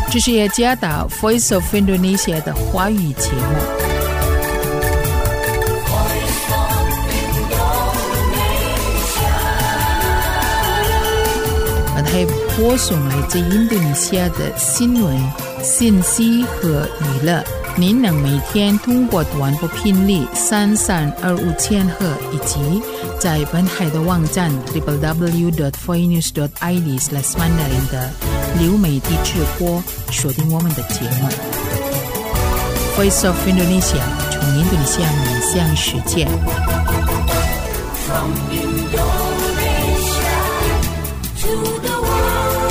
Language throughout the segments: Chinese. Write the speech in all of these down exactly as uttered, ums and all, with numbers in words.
这是雅加达 Voice of Indonesia 的华语节目。本台播送来自印度尼西亚的新闻、信息和娱乐。您能每天通过短波频率三三二五千赫，以及在本台的网站 double-u double-u double-u dot voinews dot i d slash mandarin 的流媒体直播锁定我们的节目。Voice of Indonesia 从印度尼西亚面向世界。From Indonesia to the world.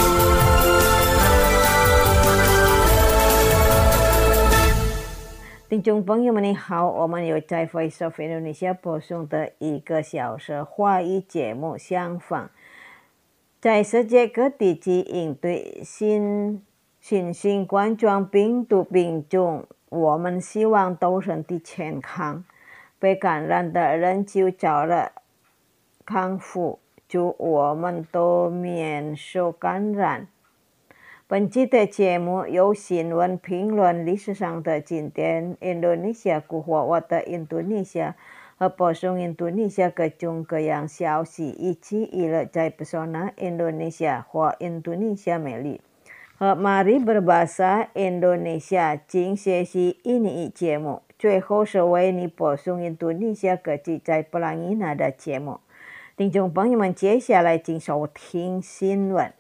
听众朋友们你好，我们有在 Voice of Indonesia 播送的一个小时华语节目相反，在世界各地及应对新新型冠状病毒病种，我们希望都身体健康，被感染的人就早日康复，祝我们都免受感染。本期的节目由新闻评论历史上的今天 Indonesia 古话我的印度尼西亚和播送印度尼西亚各种各样消息，以及娱乐在 Pesona Indonesia 或印度尼西亚美丽。和 Mari berbahasa Indonesia 请学习印尼语节目。最后是为你播送印度尼西亚各地在布朗伊纳的节目。听众朋友们，接下来请收听新闻。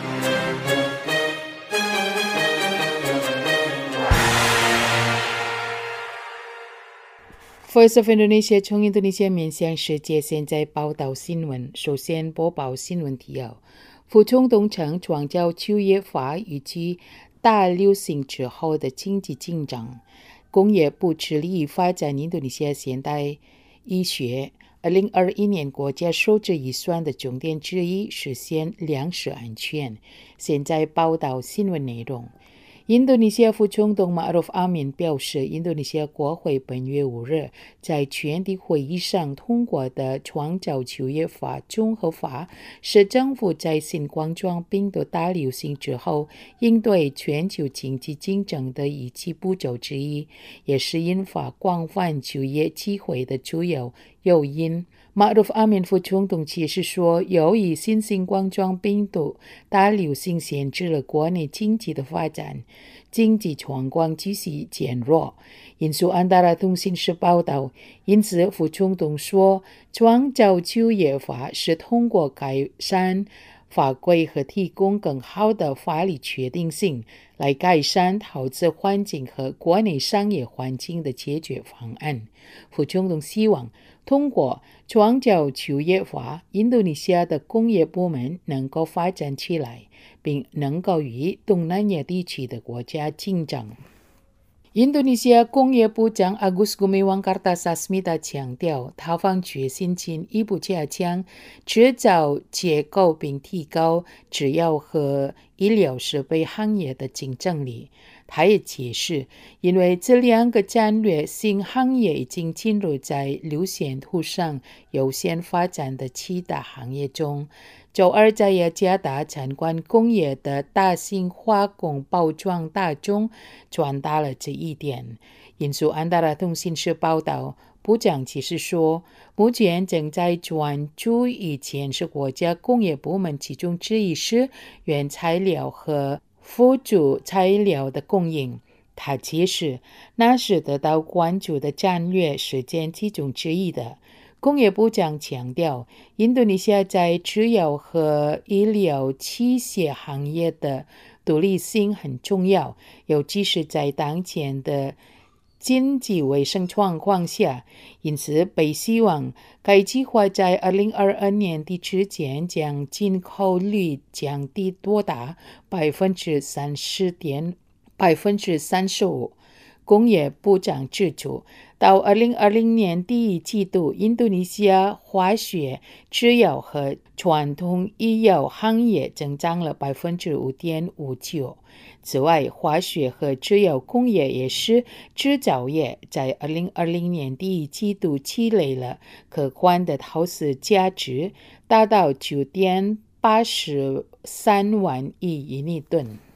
Voice of Indonesia 从印度尼西亚面向世界，现在报道新闻。首先播报新闻提要：副总统称创造就业法以及大流行之后的经济进展。工业部致力于发展印度尼西亚现代医学。二零二一年国家收支预算的重点之一，实现粮食安全。现在报道新闻内容。印度尼西亚副总统马鲁夫阿敏表示，印度尼西亚国会本月五日在全体会议上通过的创造就业法综合法，是政府在新冠状病毒大流行之后应对全球经济竞争的一级步骤之一，也是引发广泛就业机会的主要诱因。马鲁夫阿敏副总统解释说，由于新型冠状病毒大流行限制了国内经济的发展，经济状况继续减弱。引述安达拉通讯社报道，因此副总统说，创造就业法是通过改善法规和提供更好的法律确定性，来改善投资环境和国内商业环境的解决方案。副总统希望通过创造就业法，印度尼西亚的工业部门能够发展起来，并能够与东南亚地区的国家竞争。印度尼西亚工业部长 Agus Gumiwang Kartasasmita 强调，他方决心进一步加强制造结构，并提高制药和医疗设备行业的竞争力。他也解释，因为这两个战略性行业已经进入在路线图上优先发展的其他行业中。周二在雅加达参观工业的大型化工包装大众传达了这一点。引述安达拉通讯社报道，部长解释说，目前正在专注于建设国家工业部门，其中之一是原材料和辅助材料的供应。他解释，那是得到关注的战略实践其中之一的。工业部长强调，印度尼西亚在制药和医疗器械行业的独立性很重要，尤其是在当前的经济卫生状况下，因此被希望该计划在二零二二年底之前将进口率降低多达百分之三十点百分之三十五。工业部长指出，到二零二零年第一季度，印度尼西亚化学、制药和传统医药行业增长了百分之五点五九。此外，化学和制药工业也是制造业，在二零二零年第一季度积累了可观的投资价值，达到九点八十三万亿印尼盾。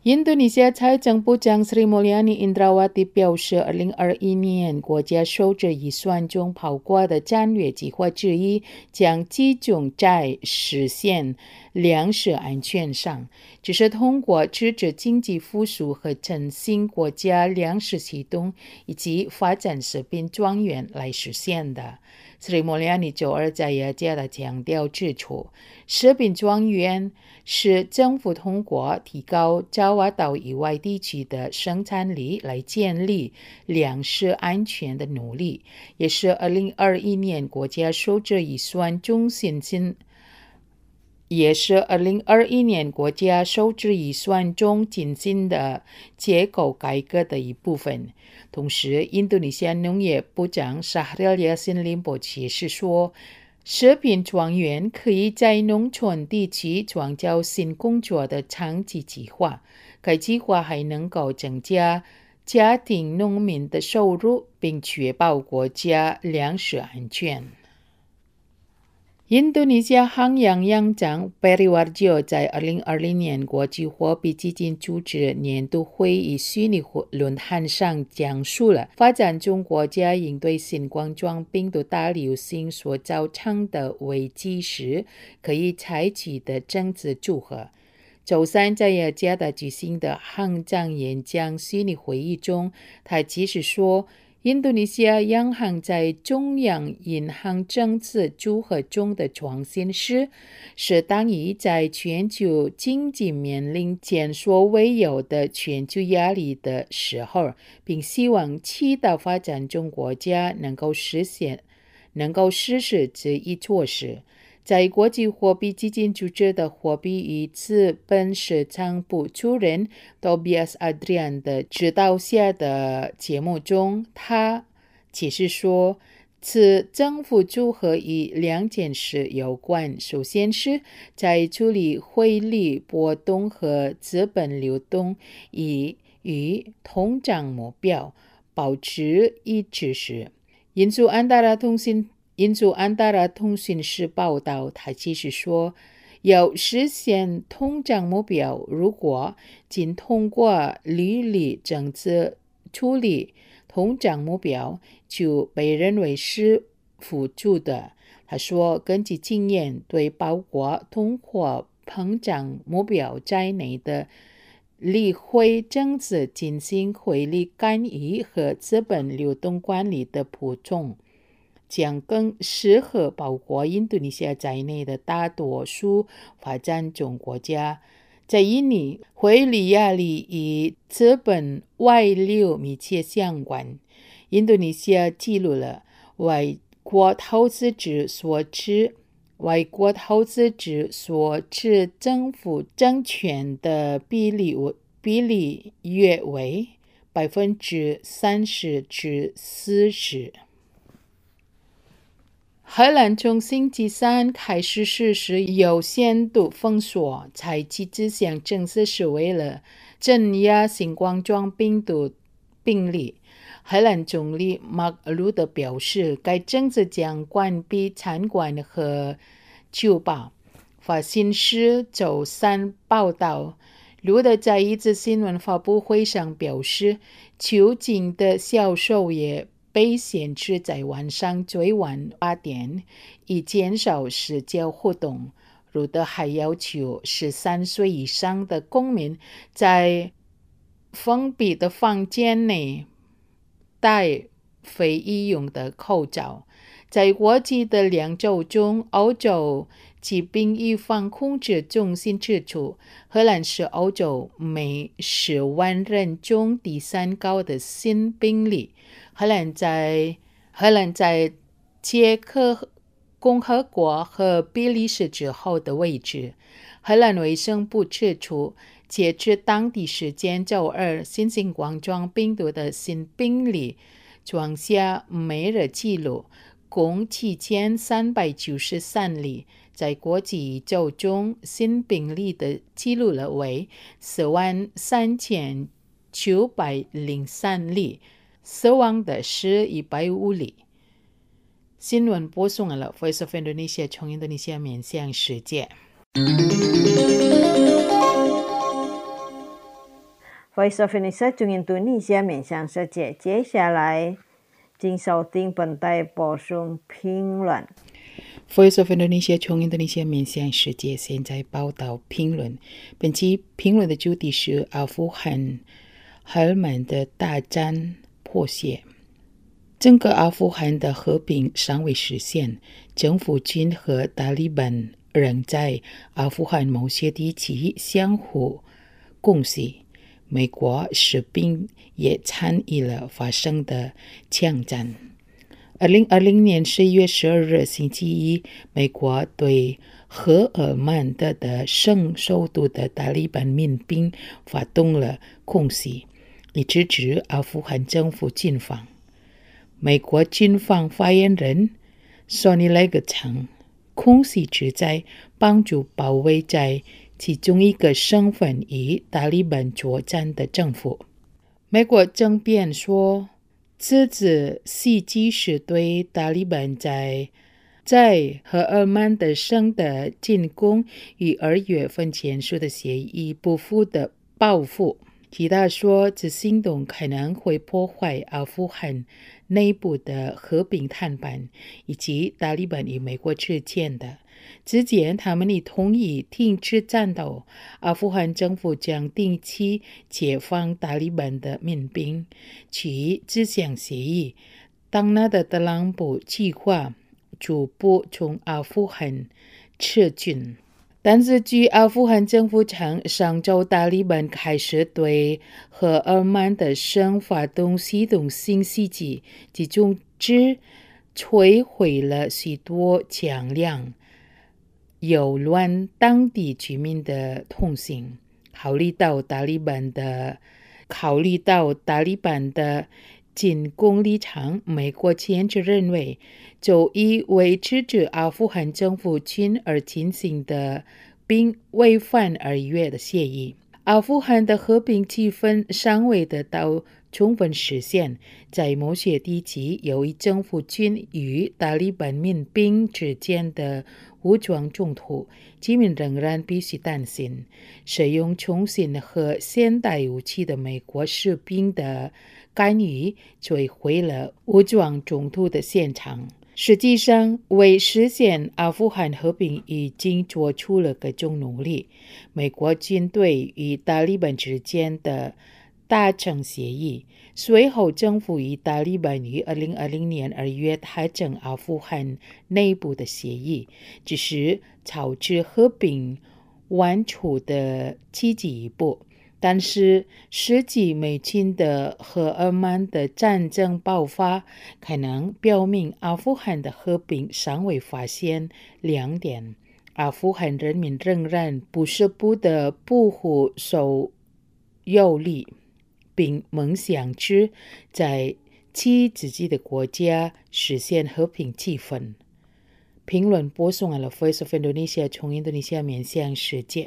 印度尼西亚财政部长 Sri Mulyani Indrawati 表示，二零二一年国家收支预算中包括的战略计划之一将集中在实现粮食安全上，这是通过支持经济复苏和振兴国家粮食系统以及发展食品庄园来实现的。Sri Mulyani 周二在雅加达强调指出，食品庄园是政府通过提高爪哇岛以外地区的生产力来建立粮食安全的努力，也是二零二一年国家收支预算中新增也是二零二一年国家收支预算中进行的结构改革的一部分。同时，印度尼西亚农业部长 Syahrul Yassin Limpo 解释说，食品庄园可以在农村地区创造新工作的长期计划，该计划还能够增加家庭农民的收入，并确保国家粮食安全。印度尼西亚航洋洋长 Perry Warjio 在二零二零年国际货币基金组织年度会议虚拟论坛上讲述了发展中国家应对新冠状病毒大流行所造成的危机时可以采取的政治组合。周三在雅加达举行的行长演讲虚拟会议中，他解释说，印度尼西亚央行在中央银行政策组合中的创新是适当于在全球经济面临前所未有的全球压力的时候，并希望其他发展中国家能够实现能够实施这一措施。在国际货币基金组织的货币与资本市场部主任 Tobias Adrian 的指导下的节目中，他解释说，此政府组合与两件事有关。首先是在处理汇率波动和资本流动以与通胀目标保持一致时，印度安达拉通信印度安达拉通讯社报道，他解释说，要实现通胀目标，如果仅通过利率政策处理通胀目标，就被认为是辅助的。他说，根据经验，对包括通货膨胀目标在内的理汇政策进行汇率干预和资本流动管理的补充，将更适合包括印度尼西亚在内的大多数发展中国家。在印尼，汇率压力与资本外流密切相关。印度尼西亚记录了外国投资者所持外国投资者所持政府证券的比例比例约为百分之三十至四十。荷兰从星期三开始实施有限度封锁，采取这项政策是为了镇压新冠状病毒病例。荷兰总理马克鲁德表示，该政策将关闭餐馆和酒吧。法新社周三报道，鲁德在一次新闻发布会上表示，酒精的销售也被限制在晚上最晚八点，以减少社交活动。鲁德还要求十三岁以上的公民在封闭的房间内戴非医用的口罩。在过去的两周中，欧洲疾病预防控制中心指出，荷兰是欧洲每十万人中第三高的新病例。荷兰在荷兰在捷克共和国和比利时之后的位置。荷兰卫生部指出，截至当地时间周二，新型冠状病毒的新病例创下每日纪录，共七千三百九十三例。在过去一周中，新病例的记录了为四万三千九百零三例，死亡的是一百五例。新闻播送完了 Voice of Indonesia 从印度尼西亚面向世界。 Voice of Indonesia 从印度尼西亚面向世界。接下来，请收听本台播送评论。 Voice of Indonesia 从印度尼西亚面向世界，现在报道评论。本期评论的主题是阿富汗哈尔曼的大战破解。整个阿富汗的和平尚未实现，政府军和塔利班仍在阿富汗某些地区相互攻击。美国士兵也参与了发生的枪战。二零二零年十一月十二日星期一，美国对赫尔曼德的省首都的塔利班民兵发动了攻击，以支持阿富汗政府军方。美国军方发言人索尼莱格称，攻击旨在帮助保卫在其中一个省份与塔利班作战的政府。美国政辩说，此次袭击是对塔利班在在赫尔曼德省的进攻与二月份签署的协议不符的报复。其他说，此行动可能会破坏阿富汗内部的和平谈判，以及塔利班与美国之间的。之前，他们已同意停止战斗，阿富汗政府将定期解放塔利班的民兵。其这项协议，当纳的特朗普计划逐步从阿富汗撤军。但是，据阿富汗政府称，上周塔利班开始对赫尔曼德省发动系统性袭击，其中只摧毁了许多枪辆，扰乱当地居民的通行。考虑到塔利班的考虑到塔利班的进攻立场，美国前者认为，就以为支持阿富汗政府军而进行的，并违反二月的协议。阿富汗的和平气氛尚未得到充分实现，在某些地区，由于政府军与塔利班民兵之间的武装冲突，居民仍然必须担心使用重型和现代武器的美国士兵的干预摧毁了武装冲突的现场。实际上，为实现阿富汗和平已经做出了各种努力。美国军队与塔利班之间的达成协议，随后政府与塔利班于二零二零年二月达成阿富汗内部的协议，只是朝着和平完出的积极一步。但是，实际美军的赫尔曼的战争爆发，可能表明阿富汗的和平尚未发现亮点。阿富汗人民仍然不舍不得保护受有利，并梦想着在其自己的国家实现和平气氛。评论播送了 Voice of Indonesia 从印度尼西亚面向世界。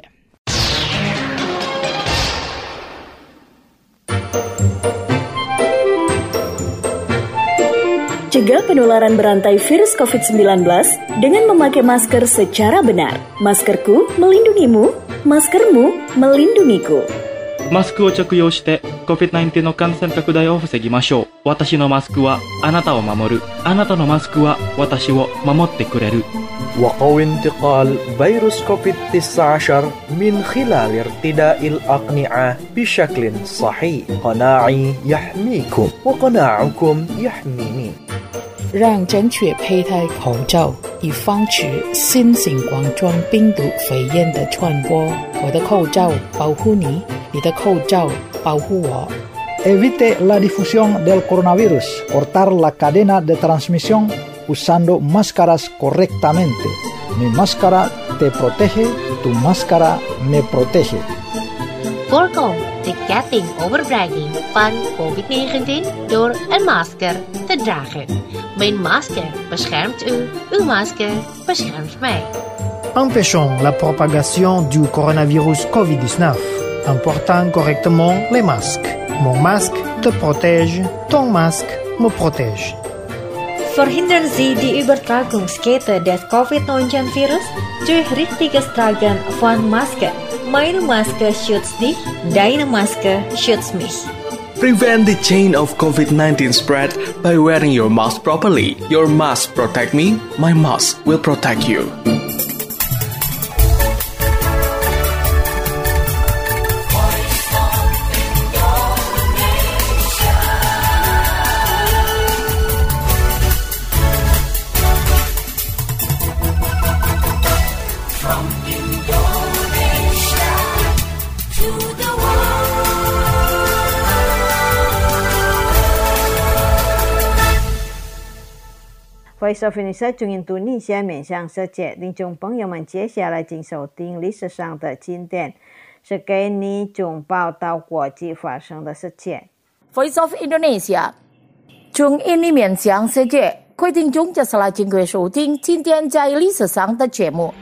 Cegah penularan berantai virus covid sembilan belas dengan memakai masker secara benar. Maskerku melindungimu, maskermu melindungiku. マスクを着用して コビッドナインティーン の感染拡大を防ぎましょう。私のマスクはあなたを守る。あなたのマスクは私を守ってくれる。 وقوي انتقال فيروس كوفيد تسعة عشر من خلال ارتداء الأقنعة بشكل صحيح. قناعي يحميكم وقناعكم يحميني. 让正确佩戴口罩，以防止新型冠状病毒肺炎的传播。我的口罩保护你，你的口罩保护我。 Evite la difusión del coronavirus. Cortar la cadena de transmisión usando máscaras correctamente. Mi máscara te protege, tu máscara me protege. Voorkom de ketting overbrenging van covid negentien door een masker te dragen. Mijn masker beschermt u, uw masker beschermt mij. Empêchons la propagation du coronavirus covid dix-neuf en portant correctement les masques. Mon masque te protège, ton masque me protège. Verhindern Sie die Übertragungskette des covid neunzehn virus durch richtiges Tragen von Masken. Meine Maske schützt dich, deine Maske schützt mich. Prevent the chain of COVID nineteen spread by wearing your mask properly. Your mask protect me, my mask will protect you. Voice of Indonesia 中印度尼西亚面向世界听众朋友们，接下来请收听历史上的经典，是给你从报道国际发生的事件。 Voice of Indonesia 中印尼面向世界，各位听众接下来请各位收听今天在历史上的节目。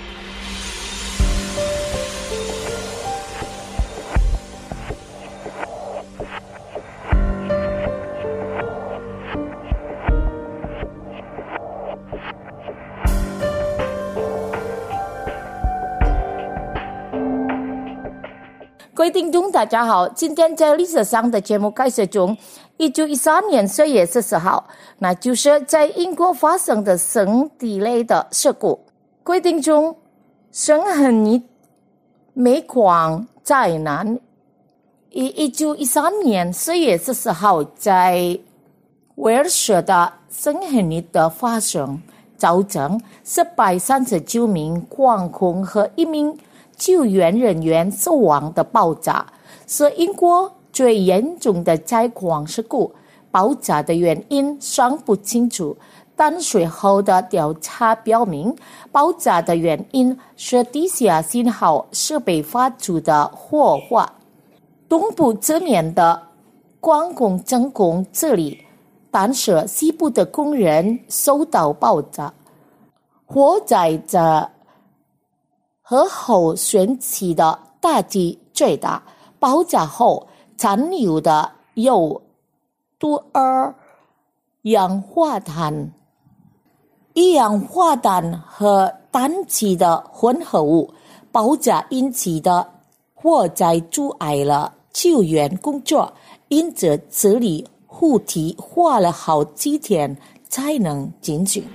各位听众大家好，今天在历史上的节目开始中，一九一三年十月十四号，那就是在英国发生的圣地雷的事故。各位听众，圣亨利煤矿灾难于一九一三年十月十四号在威尔士的圣亨利的发生，造成四百三十九名矿工和一名救援人员死亡的爆炸，是英国最严重的采矿事故。爆炸的原因尚不清楚，但随后的调查表明，爆炸的原因是地下信号设备发出的火花。东部这面的矿工成功治理，但是西部的工人受到爆炸。火灾在和后旋起的打击最大，爆炸后残留的有多二氧化碳、一氧化氮和氮气的混合物。爆炸引起的火灾阻碍了救援工作，因此这里护体花了好几天才能进行。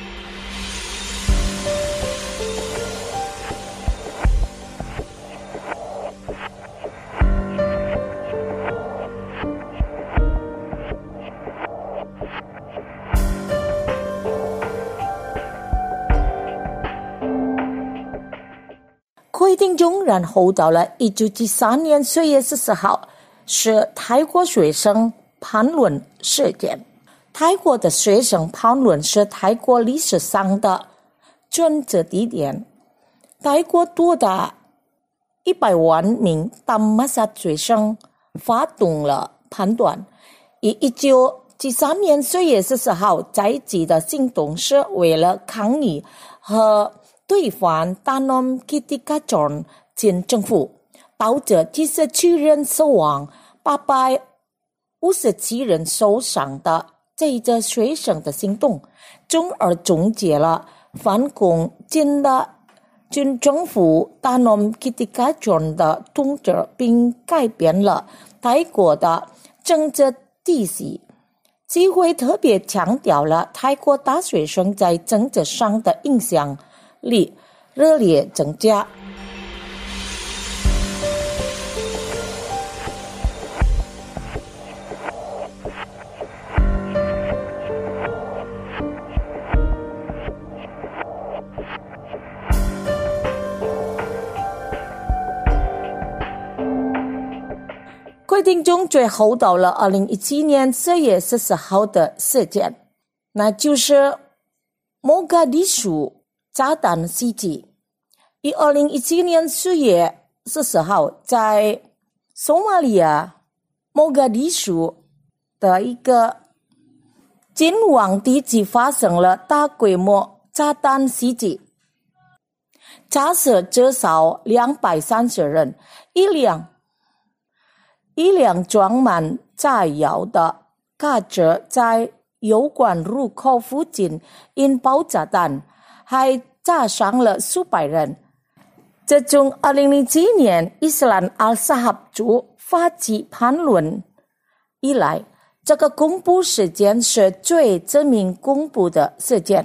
各位听众，然后到了一九七三年十月十四号，是泰国学生叛乱事件。泰国的学生叛乱是泰国历史上的转折地点。泰国多达一百万名大马萨学生发动了叛乱。于一九七三年十月十四号在即的行动是为了抗议和对反达农基蒂卡john前政府，导致七十七人死亡、八百五十七人受伤的这一个学生的行动，从而终结了反攻进的军政府达农基蒂卡john的统治，并改变了泰国的政治体系。机会特别强调了泰国大学生在政治上的影响力热烈增加。各位听众，最后到了二零一七年四月十四号的事件，那就是莫嘎迪舒炸弹袭击。于二零一七年四月十四号，在索马利亚莫嘎迪舒的一个金旺地区发生了大规模炸弹袭击，炸死至少两百三十人，一辆一辆装满炸药的卡车在油管入口附近引爆炸弹，还炸伤了数百人。 自从二零零七年伊斯兰阿萨哈族发起叛乱以来，这个公布事件是最致命公布的事件。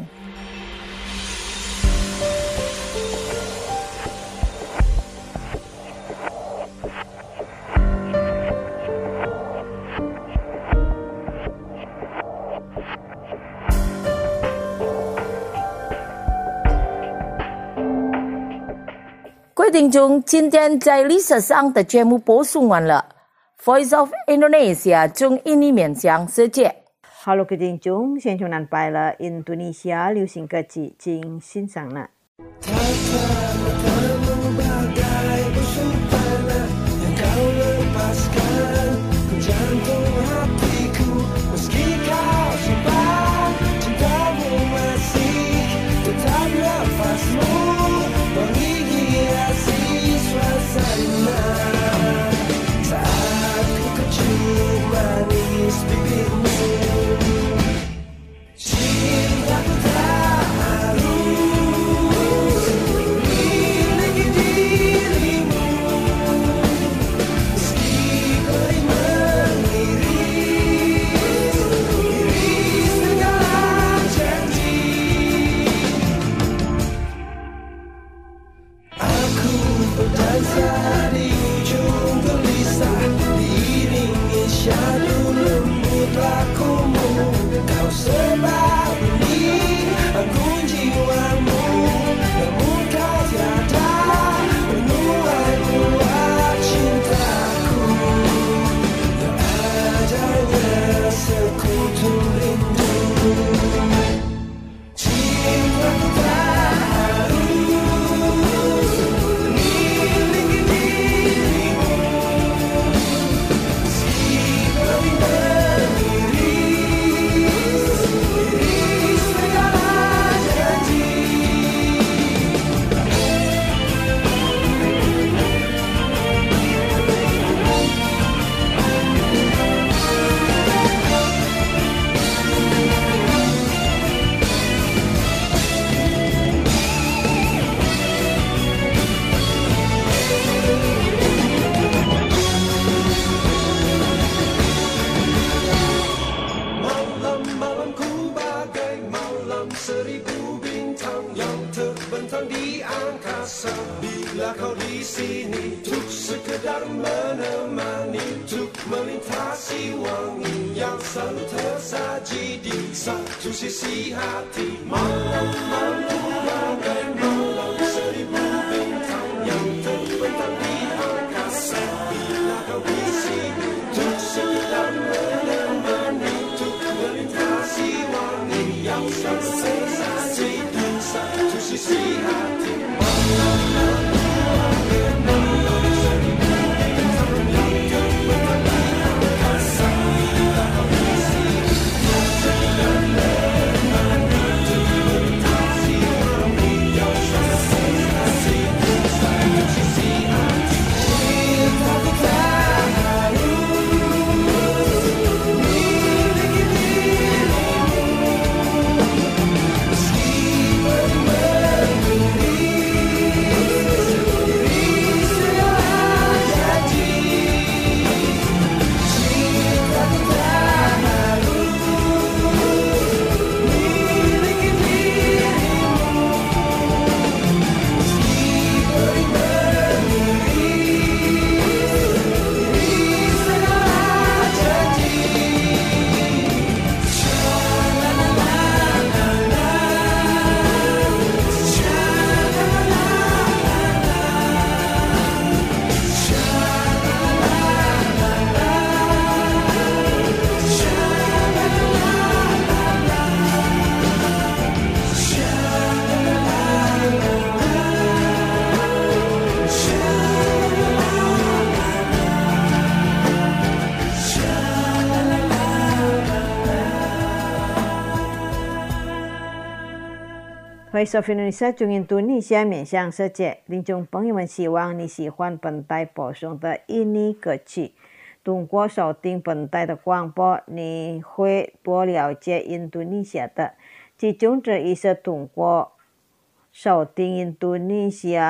各位听众，今天在历史上的节目播送完了。Voice of Indonesia 中印尼面向世界。 Halo 各位听众，现在南拜了印度尼西亚流行歌曲，请欣赏了。Voice of Indonesia 中印度尼西亚面向世界，听众朋友们，希望你喜欢本台播送的印尼歌曲。通过收听本台的广播，你会多了解印度尼西亚的。其中之一是通过收听印度尼西亚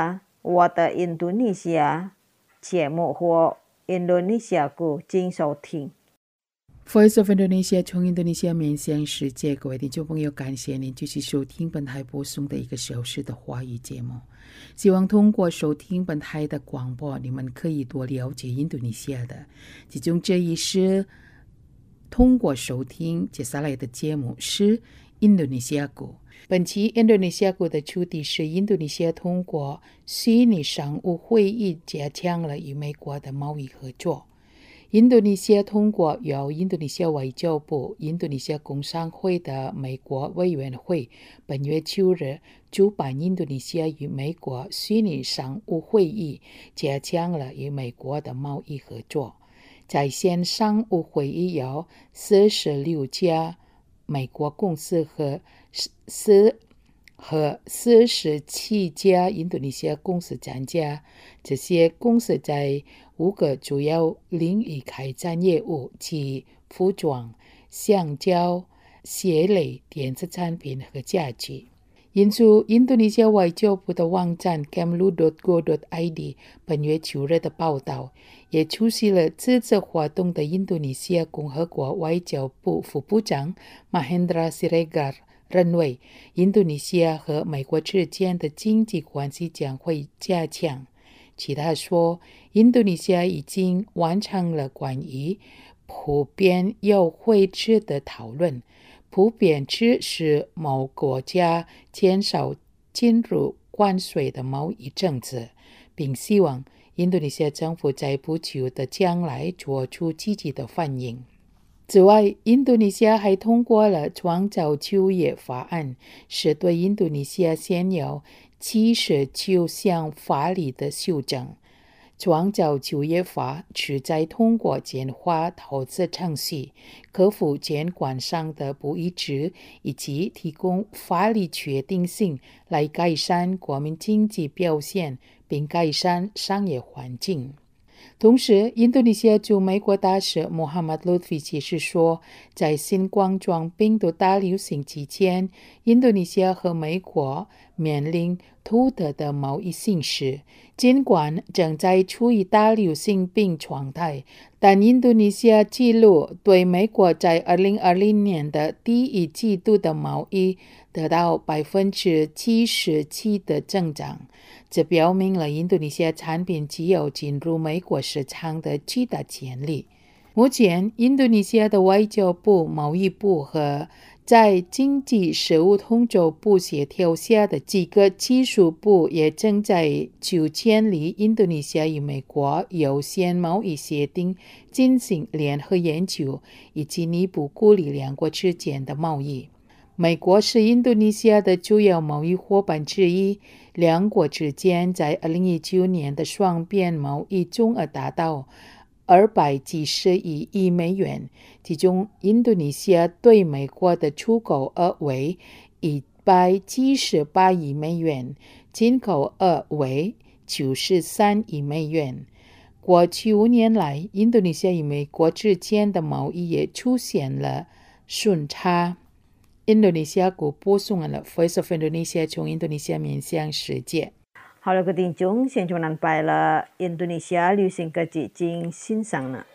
我的印度尼西亚节目或印度尼西亚语请收听。 Voice of Indonesia 从印度尼西亚面向世界，各位听众朋友，感谢您继续收听本台播送的一个小时的华语节目。希望通过收听本台的广播，你们可以多了解印度尼西亚的。其中这一是通过收听接下来的节目是印度尼西亚语。本期印度尼西亚语的主题是印度尼西亚通过虚拟商务会议加强了与美国的贸易合作。印度尼西亚通过由印度尼西亚外交部、印度尼西亚工商会的美国委员会本月九日主办印度尼西亚与美国虚拟商务会议，加强了与美国的贸易合作。在线商务会议有四十六家美国公司和四和四十七家印度尼西亚公司参加，这些公司在五个主要领域开展业务，即服装、橡胶、鞋类、电子产品和家具。引述印度尼西亚外交部的网站 kemlu dot go dot i d 本月九日的报道，也出席了这次活动的印度尼西亚共和国外交部副部长 Mahendra Siregar认为，印度尼西亚和美国之间的经济关系将会加强。其他说，印度尼西亚已经完成了关于普遍优惠制的讨论。普遍制是某国家减少进入关税的贸易政策，并希望印度尼西亚政府在不久的将来做出积极的反应。此外，印度尼西亚还通过了创造就业法案，是对印度尼西亚现有七十九项法律的修正。创造就业法旨在通过简化投资程序，克服监管上的不一致，以及提供法律确定性来改善国民经济表现，并改善商业环境。同时，印度尼西亚驻美国大使穆罕默德·鲁菲解释说，在新冠状病毒大流行期间，印度尼西亚和美国面临独特的贸易形势。尽管正在处于大流行病状态，但印度尼西亚记录对美国在二零二零年的第一季度的贸易得到百分之七十七的增长，这表明了印度尼西亚产品具有进入美国市场的巨大潜力。目前，印度尼西亚的外交部、贸易部和在经济事务统筹部协调下的几个技术部也正在就建立印度尼西亚与美国有限贸易协定进行联合研究，以进一步鼓励两国之间的贸易。美国是印度尼西亚的主要贸易伙伴之一，两国之间在二零一九年的双边贸易总额达到二百几十亿亿美元，其中印度尼西亚对美国的出口额为一百七十八亿美元，进口额为九十三亿美元。过去五年来，印度尼西亚与美国之间的贸易也出现了顺差。印度尼西亚国播送了 Voice of Indonesia 从印度尼西亚面向世界。 好了，各位听众，现在咱拜了印度尼西亚流行歌曲进欣赏了。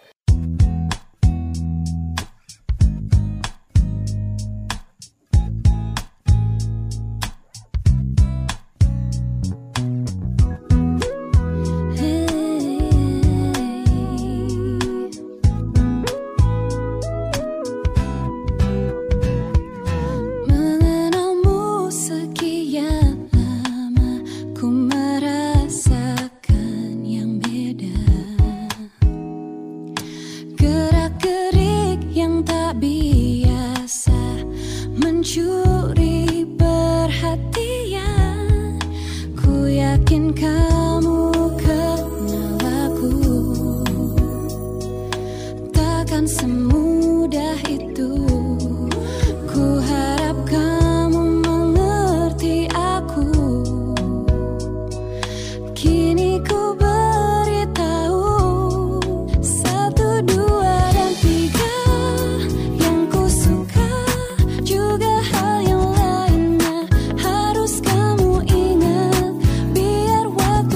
Juga hal yang lainnya harus kamu ingat, biar waktu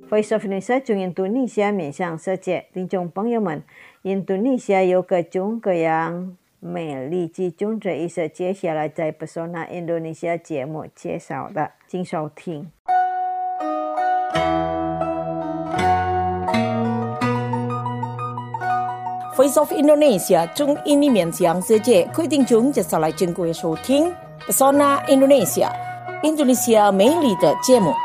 Voice of Indonesia 从印度尼西亚面向世界，听众朋友们，印度尼西亚有各种各样美丽之中这一些接下来在 Pesona Indonesia 节目介绍的，请收听。 Voice of Indonesia 中印尼面向世界，各位听众接下来请各位收听 Pesona Indonesia 印度尼西亚美丽的节目。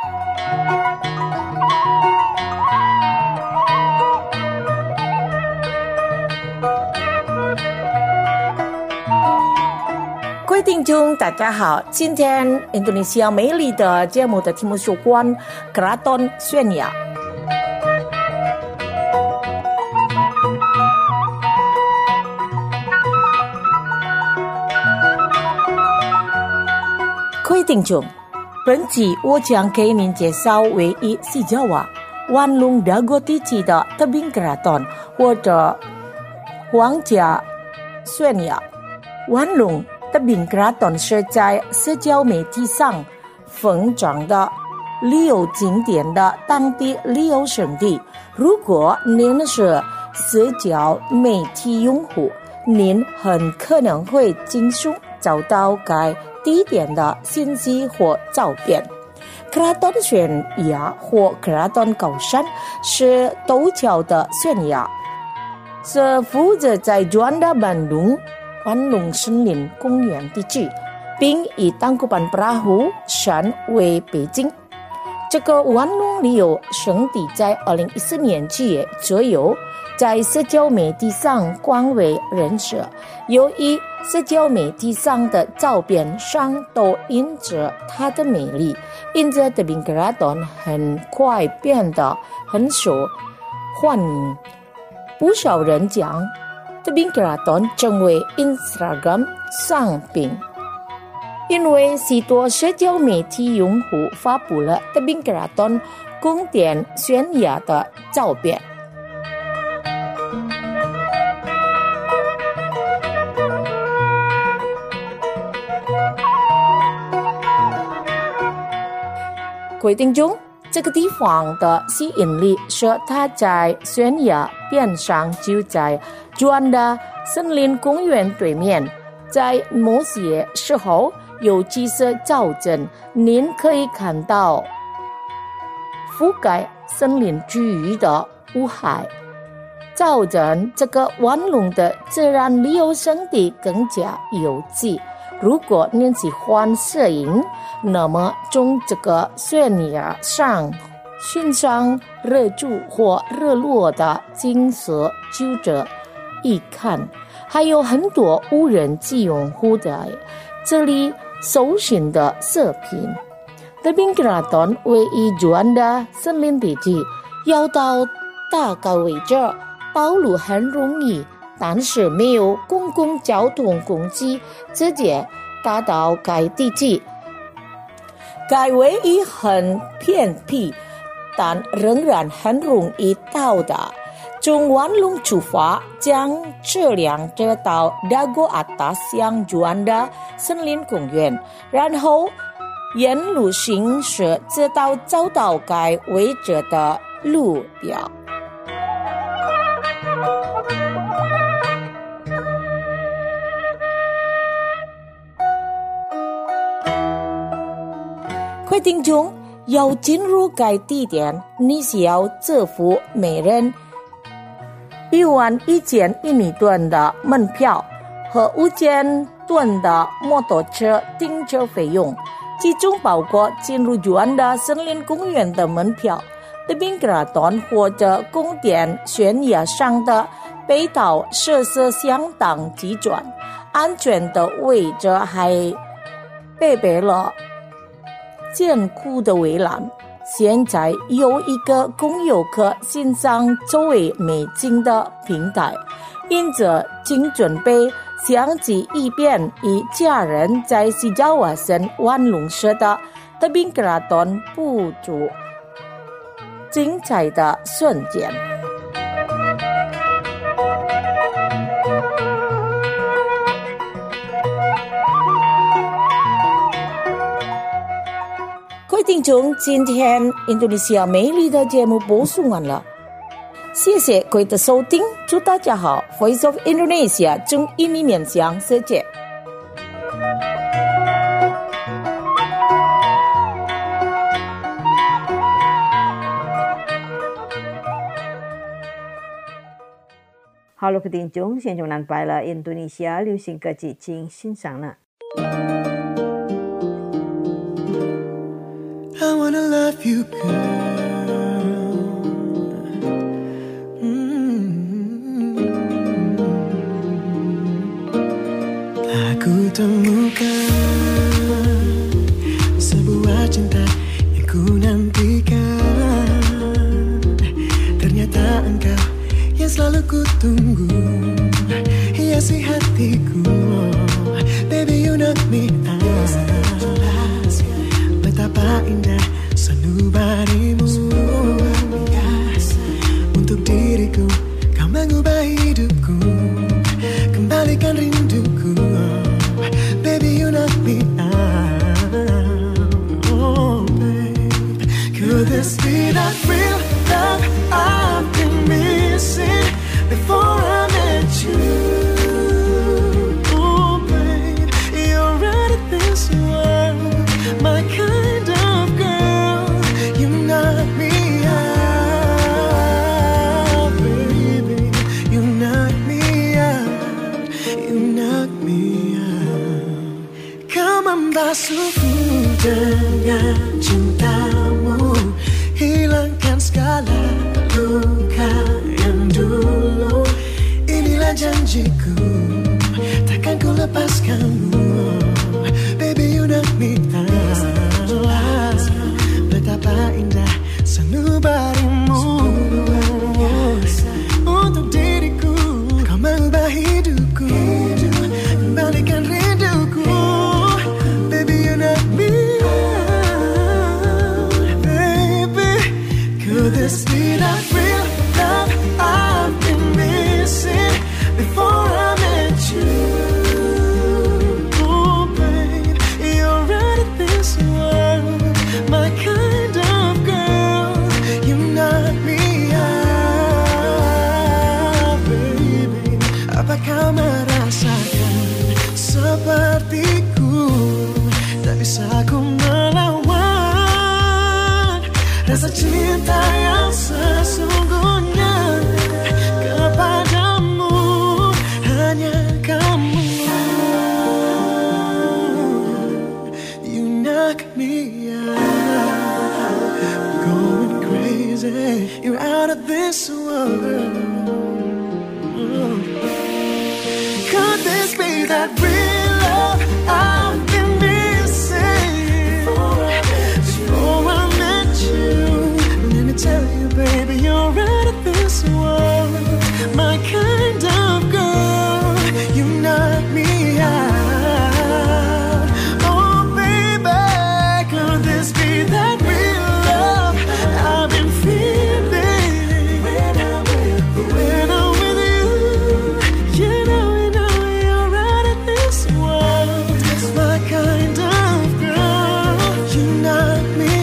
各位听众大家好，今天印度尼西亚美丽的节目的题目是关 Keraton Suenya。各位听众，本集我将给您介绍位于西爪哇万隆Dago地区的特宾 Keraton 或者皇家Suenya。万隆特宾 Keraton 是在社交媒体上疯涨的旅游景点的当地旅游胜地。如果您是社交媒体用户，您很可能会经常找到该地点的信息或照片。Keraton Suenya 或 Keraton 高山是陡峭的悬崖，是附着在 Juanda Bandung 万隆森林公园地区，并以Tangkuban Perahu山为背景。这个万隆旅游胜地在二零一四年七月左右在社交媒体上广为人知。由于社交媒体上的照片上都印着它的美丽，因此特宾 Keraton 很快变得很受欢迎。不少人将特宾 Keraton 成为 Instagram 商品，因为许多社交媒体用户发布了特宾 Keraton 宫殿悬崖的照片。各位听众，这个地方的吸引力是它在悬崖边上，就在 Juanda 森林公园对面。在某些时候，尤其是早晨，您可以看到覆盖森林区域的雾海。早晨，这个万隆的自然旅游胜地更加有趣。如果您喜欢摄影，那么从这个悬崖上欣赏日出或日落的景色就这一看。还有很多无人机用户在这里搜寻的视频。特宾 Keraton 位于 Juanda 森林地区，要到大概位置道路很容易，但是没有公共交通工具直接达到该地区。该位于很偏僻，但仍然很容易到达。从万隆出发，将车辆车到 Dago Atas 向 Juanda 森林公园，然后沿路行驶直到找到该位置的路标。各位听众，要进入该地点，你需要支付每人一万一千一米吨的门票和五千吨的摩托车停车费用，其中包括进入 Juanda 森林公园的门票。特宾 Keraton 或者宫殿悬崖上的北岛设施相当极端，安全的位置还配备了坚固的围栏。现在有一个供游客欣赏周围美景的平台，因此请准备相机以便与家人在西爪哇省万隆市的特宾 Keraton 捕捉精彩的瞬间。各位听听众，今天印度尼西亚美丽的节目播送完了，谢谢各位的收听，祝大家好 ，Voice of Indonesia 中印尼面向世界。 好了，各位听众，现在我们拜了印度尼西亚流行歌曲，请欣赏了。 I wanna love you, girl. Mm-hmm. Aku temukan sebuah cinta yang ku nantikan. Ternyata engkau yang selalu ku tunggu, hiasi hatiku. Baby, you know me. Betapa indah sanubarimu untuk diriku, kau mengubah hidupku, kembalikan rinduku. Baby, you knock me out. Oh, babe, could this be that real love I've been missing before I met you? Oh, babe, you're right at this world, my kind. Membasuhku dengan cintamu, hilangkan segala luka yang dulu. Inilah janjiku, takkan ku lepaskanmu. Baby, you knock me out. Betapa indah sanubarimu untuk diriku, kau mengubah hidupku, kembalikan rinduku. Could this be that real love I've been missing before I met you? Oh, babe, you're right at this world, my kind of girl. You knock me out, baby. Apa kau merasakan sepertiku? Tak bisa ku melawan rasa cinta yang sesungguhnya kepadamu, hanya kamu. You knock me out, going crazy. You're out of this world. Could this be that real love I've been missing before I met you? Let me tell you, baby, you're right at this world, my kind of girl. You knock me out. Oh, baby, could this be that real love I've been feeling when I'm with you? When I'm with you, you know, you know, you're right at this world, my kind of girl. You knock me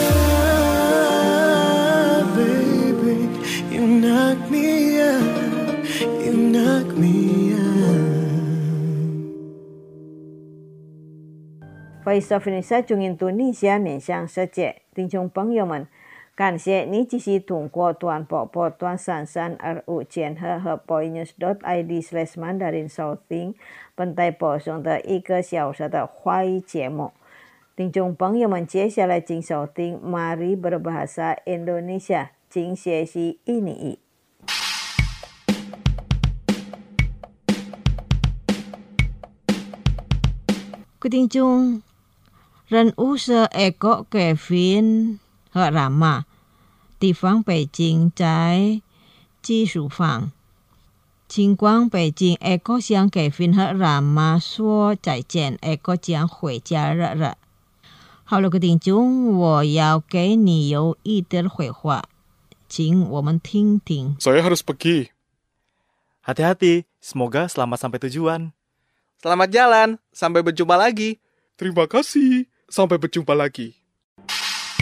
out, baby. You knock me out. You knock me out. Voice of Indonesia 中印度尼西亚面向世界，听众朋友们，感谢你继续通过短波波短闪闪 R U 监和和 boynews.id slash mandarin 收听本台播送的一个小时的华语节目。听众朋友们，接下来请收听 Mari Berbahasa Indonesia， 请学习印尼语。 各位听众，人物是 Eko Kevin 和 Rama， 地方北京，在技术房。尽管北京 Eko 向 Kevin 和 Rama 说再见 ，Eko 将回家了了。好了，各位听众，我要给你有一点回话，请我们听听。 Saya harus pergi. Hati-hati, semoga selamat sampai tujuan. Selamat jalan, sampai berjumpa lagi. Terima kasih, sampai berjumpa lagi.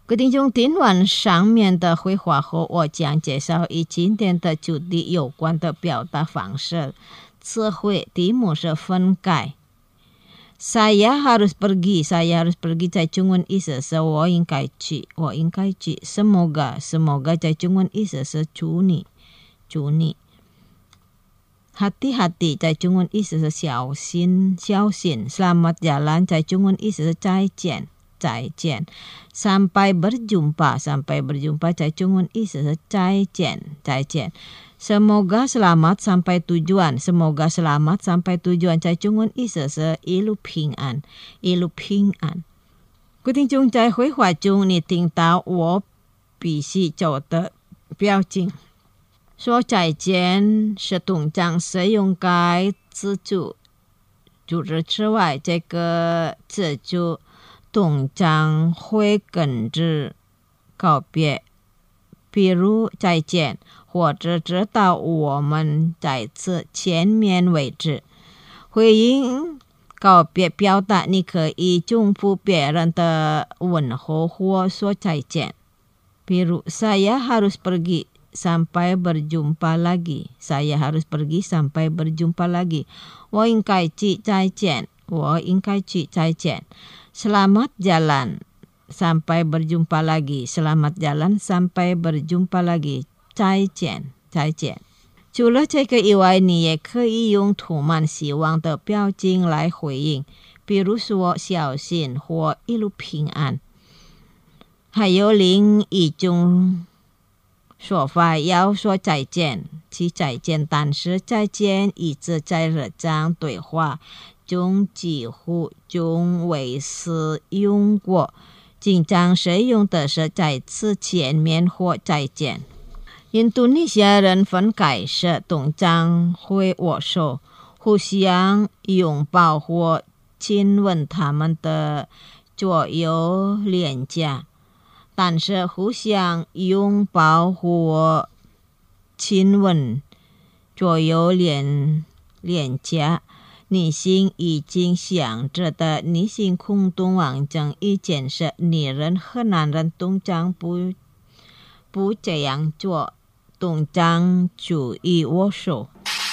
各位听众，听完上面的绘画后，我将介绍与今天的主题有关的表达方式。词汇题目是分开。Saya harus pergi, saya harus pergi 在中文意思是我应该去，我应该去。Semoga, semoga 在中文意思是祝你，祝你。Hati-hati 在中文意思是小心，小心。Selamat jalan 在中文意思是再见，再见。Sampai berjumpa, sampai berjumpa 在中文意思是再见，再见。Semoga selamat sampai tujuan, semoga selamat sampai tujuan 在中文意思是一路平安，一路平安。各位听众，在绘画中你听到我必须做的表情。说再见是通常使用该词组组织之外，这个词组通常会跟着告别，比如再见，或者直到我们再次见面为止。回应告别表达，你可以重复别人的问候或说再见，比如 saya harus pergi sampai berjumpa lagi, saya harus pergi sampai berjumpa lagi. 我应该去再见，我应该去再见。Selamat jalan sampai berjumpa lagi, selamat jalan sampai berjumpa lagi. 再见，再见。除了这个以外，你也可以用充满希望的表情来回应，比如说小心或一路平安。还有另一种说法，要说再见，其再见，但是再见一直在日常对话中几乎中未使用过，经常使用的是再次见面或再见。印度尼西亚人分开时通常会握手，互相拥抱或亲吻他们的左右脸颊，但是互相拥抱或亲吻左右脸脸颊，女性已经想着的女性空洞完整一件事，女人和男人通常不不这样做，通常注意握手。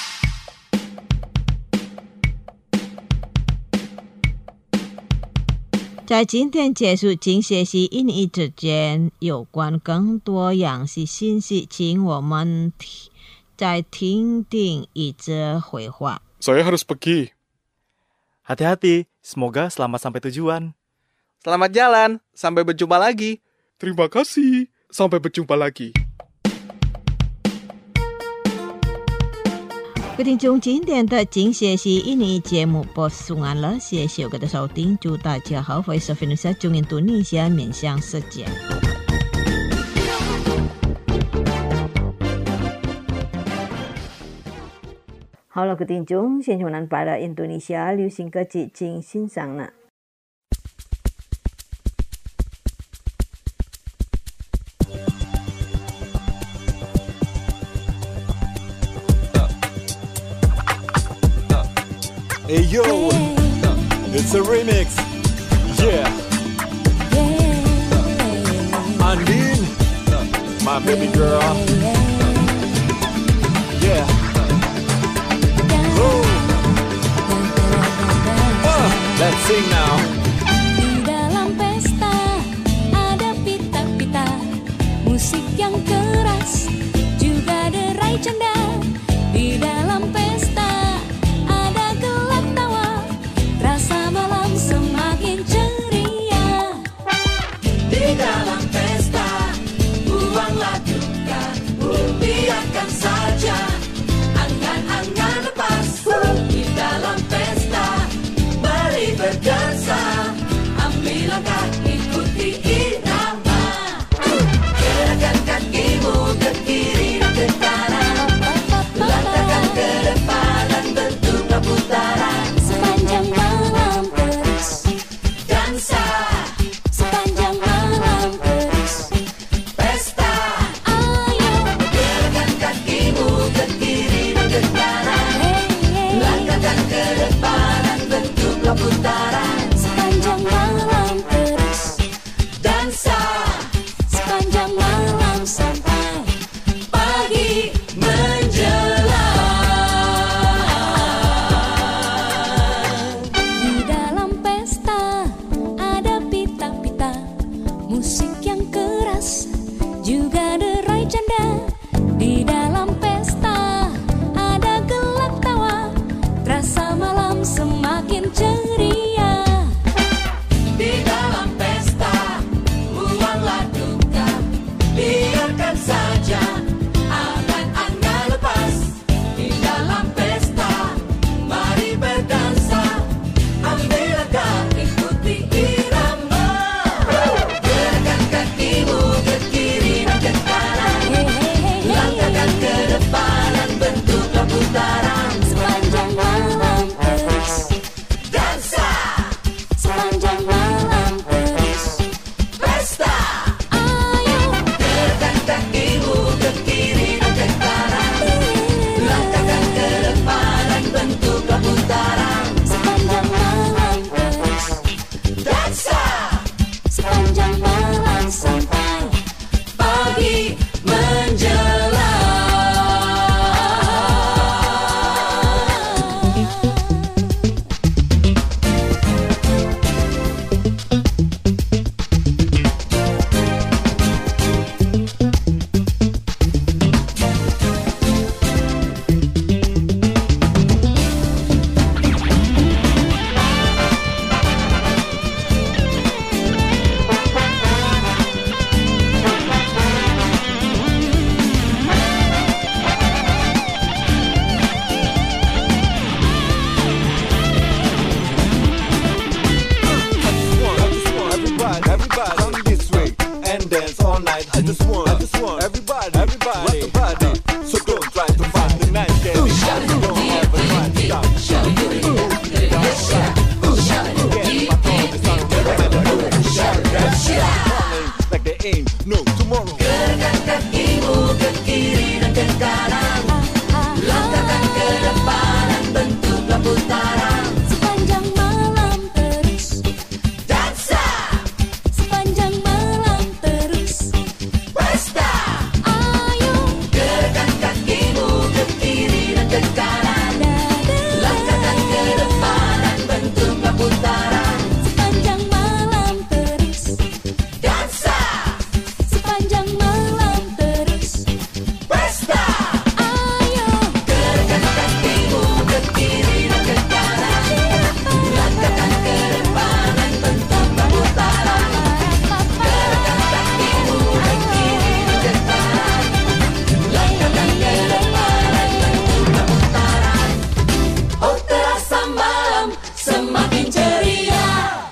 在今天结束请学习英语之前，有关更多样式信息，请我们再听听一则绘画。 Saya harus pergi. Hati-hati, semoga selamat sampai tujuan. Selamat jalan, sampai berjumpa lagi. Terima kasih, sampai berjumpa lagi. 各位听众，今天的精学习英语节目播送完了，谢谢各位的收听，祝大家好，Voice of Indonesia中印度尼西亚面向世界。 好了，各位听众，现在我们把印度尼西亚流行歌曲请欣赏了。 Hey yo, it's a remix. Yeah. Andin, my baby girl. Yeah. Oh. Uh, let's sing now. Di dalam pesta ada pita-pita, musik yang keras, juga derai canda. Di dalam pesta ada gelak tawa, rasa malam semakin ceria. Di dalam pesta buanglah duka, biarkan saja angan-angan lepas. Di dalam pesta mari berdansa, ambil langkah ikuti irama. Gerakan kakimu ke kiri dan ke kanan, juga derai canda. Di dalam pesta ada gelak tawa, terasa malam semakin ceria. Di dalam pesta buanglah duka, biarkan saja angan-angan lepas. Di dalam pesta mari berdansa, ambil langkah ikuti irama. Gerakkan kakimu ke kiri dan ke kanan, langkahkan ke depan dan bentuklah putaran. Sepanjang malam terus dansa, sepanjang malam terus pesta. ayo Gerakkan kakimu ke kiri dan ke kanan, langkahkan ke depan dan bentuklah putaran. sepanjang malam terus Dansa sepanjang malam sampai pagi menjelang. Everybody, everybody, come this way and dance all night. I just want, I just want everybody, everybody, rock the body. So don't try to find the night game. Don't ever try to stop. Like there ain't no tomorrow. Gerakkan kakimu ke kiri dan ke kanan, langkahkan ke depan dan bentuklah putaran. sepanjang malam terus Dansa sepanjang malam terus pesta. ayo Gerakkan kakimu ke kiri dan ke kanan, langkahkan ke depan dan bentuklah putaran. sepanjang malam terus Dansa sepanjang malam terus pesta. ayo Gerakkan kakimu ke kiri dan ke kanan, langkahkan ke depan dan bentuklah putaran. Gerakkan kakimu ke kiri dan ke kanan, langkahkan ke depan dan bentuklah putaran. Oh terasa malam semakin ceria.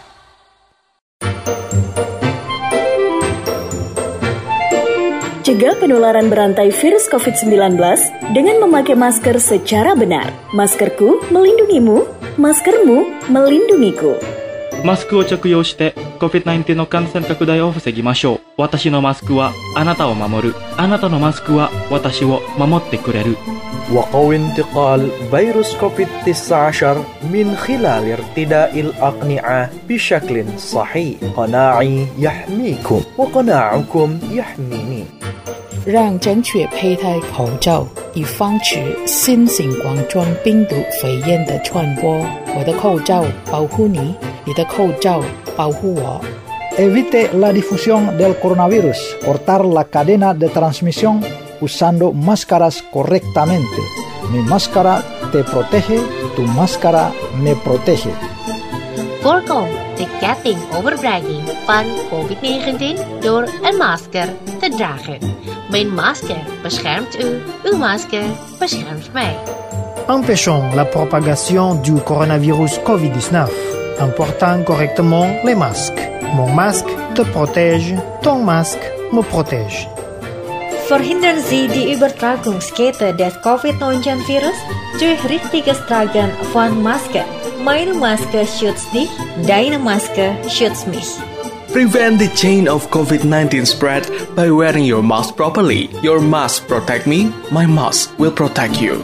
Cegah penularan berantai virus covid sembilan belas dengan memakai masker secara benar. Maskerku melindungimu, maskermu melindungiku. マスクを着用して コビッドナインティーン の感染拡大を防ぎましょう。私のマスクはあなたを守る。あなたのマスクは私を守ってくれる。 وقوي انتقال فيروس كوفيد تسعة عشر من خلال ارتداء الأقنعة بشكل صحيح. قناعي يحميكم وقناعكم يحميني. 让正确佩戴口罩，以防止新型冠状病毒肺炎的传播。我的口罩保护你，你的口罩保护我。 Evite la difusión del coronavirus. Cortar la cadena de transmisión usando máscaras correctamente. Mi máscara te protege, tu máscara me protege. Voorkom de ketting overbrenging van covid negentien door een masker te dragen. Mijn masker beschermt u, uw masker beschermt mij. Empêchons la propagation du coronavirus covid dix-neuf en portant correctement les masques. Mon masque te protège, ton masque me protège. Verhindern Sie die Übertragungskette des covid neunzehn Virus durch richtiges Tragen von Maske. Meine Maske schützt dich, deine Maske schützt mich. Prevent the chain of covid nineteen spread by wearing your mask properly. Your mask protect me, my mask will protect you.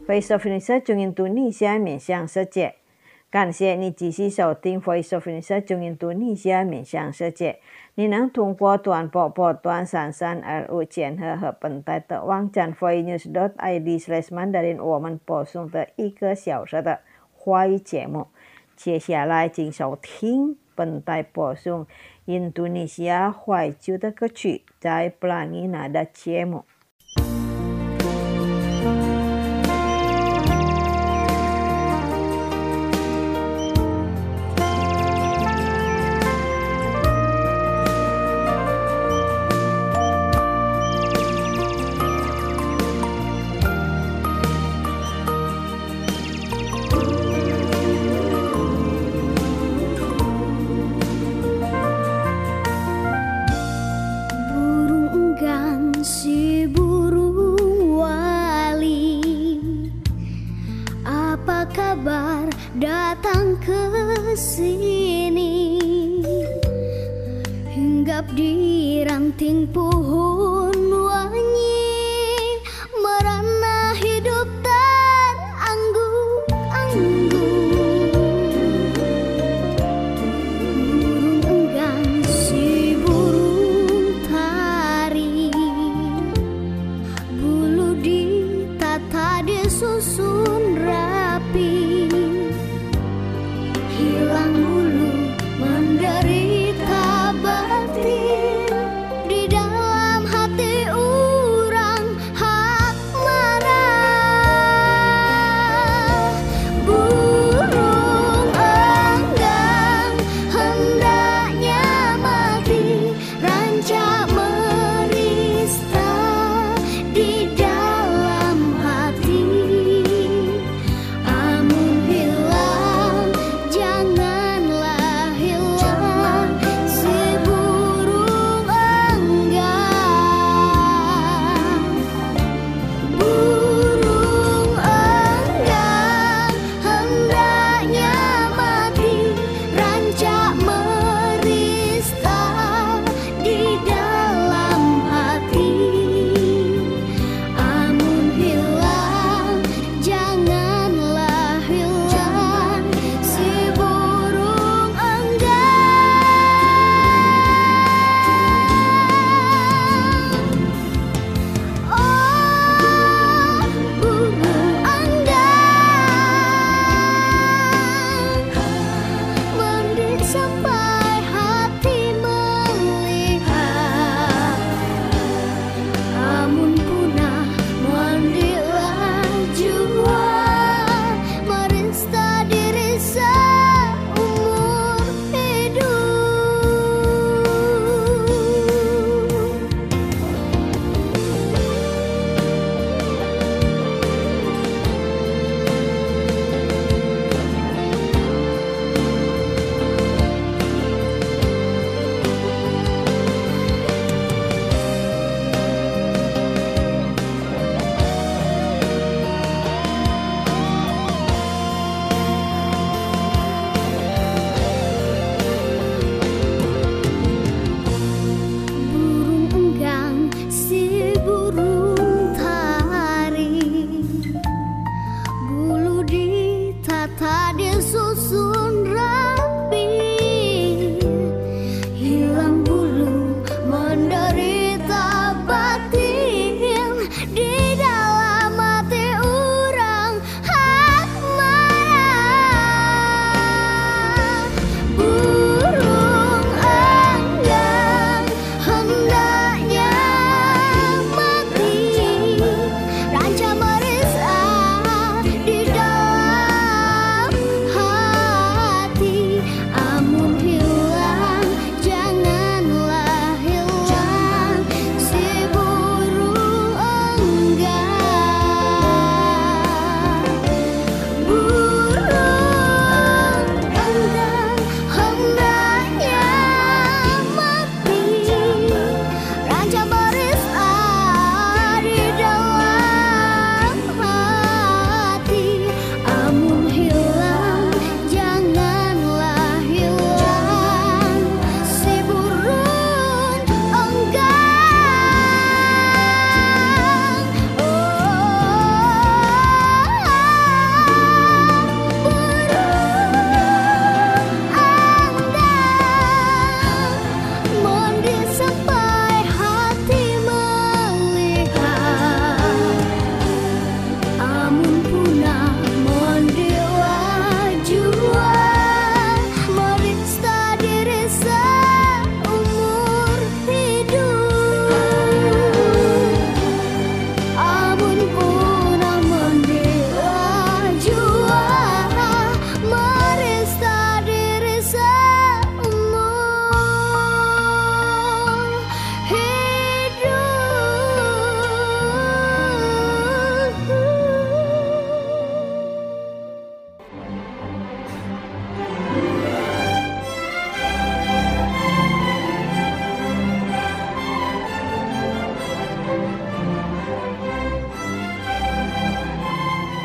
Voice of Indonesia 中印度尼西亚面向世界。感谢你继续收听 Voice of Indonesia 中印度尼西亚面向世界。你能通过短波波段三三二五键合和本台的网站 voicenews dot i d slash mandarin 我们播送的一个小时的华语节目。接下来请收听本台播送印度尼西亚怀旧的歌曲，在 Pelangi Nada 节目。 Datang ke sini, hinggap di ranting pohon wangi, merana hidup teranggu-anggu. Burung enggang si burung tari, bulu ditata disusun rapi. Hilang bulu menderita batin di dalam hati.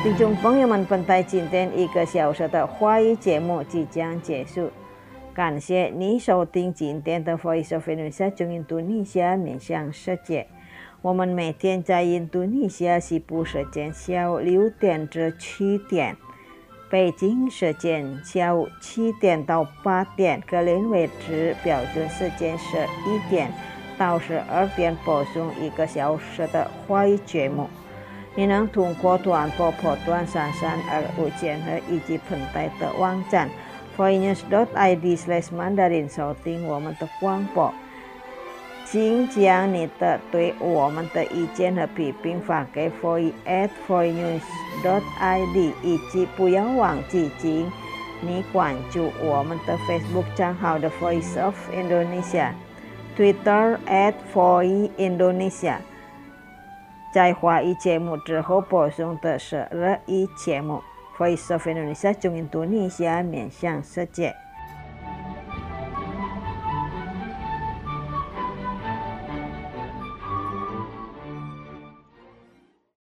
听众朋友们，本台今天一个小时的华语节目即将结束，感谢你收听今天的 Voice of Indonesia 中印度尼西亚面向世界。我们每天在印度尼西亚西部时间下午六点至七点，北京时间下午七点到八点，格林威治标准时间十一点到十二点播送一个小时的华语节目。你能通过短波波段三三二五千赫以及本台的网站 voinews dot i d slash mandarin 收听我们的广播。请将你的对我们的意见和批评发给 voice at voinews dot i d 以及不要忘记请你关注我们的 Facebook 账号的 Voice of Indonesia Twitter at voice Indonesia。 在华语节目之后播送的是日语节目 Voice of Indonesia 中印度尼西亚面向世界。